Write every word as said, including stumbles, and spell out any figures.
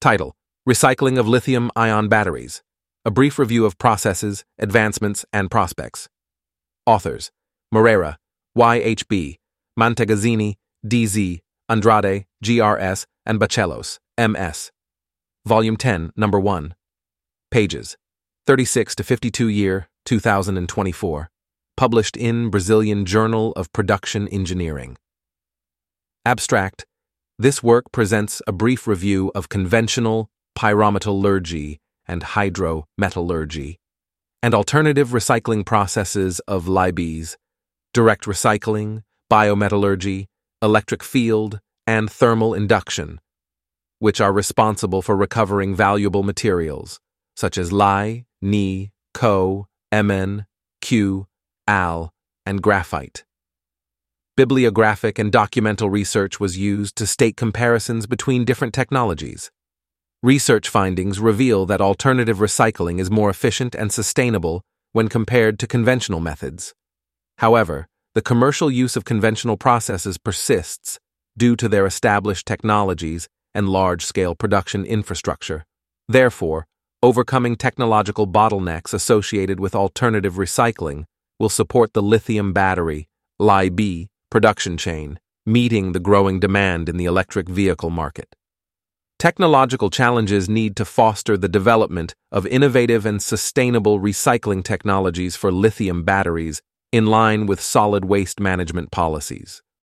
Title: Recycling of Lithium-Ion Batteries. A brief review of processes, advancements, and prospects. Authors: Moreira, Y H B, Mantegazzini, D Z, Andrade, G R S, and Bachelos, M S. Volume ten, Number one. Pages: thirty-six to fifty-two year, two thousand twenty-four. Published in Brazilian Journal of Production Engineering. Abstract: This work presents a brief review of conventional pyrometallurgy and hydrometallurgy, and alternative recycling processes of L I Bs, direct recycling, biometallurgy, electric field, and thermal induction, which are responsible for recovering valuable materials such as Li, Ni, Co, Mn, Q, Al, and graphite. Bibliographic and documental research was used to state comparisons between different technologies. Research findings reveal that alternative recycling is more efficient and sustainable when compared to conventional methods. However, the commercial use of conventional processes persists due to their established technologies and large-scale production infrastructure. Therefore, overcoming technological bottlenecks associated with alternative recycling will support the lithium battery, L I B, production chain, meeting the growing demand in the electric vehicle market. Technological challenges need to foster the development of innovative and sustainable recycling technologies for lithium batteries in line with solid waste management policies.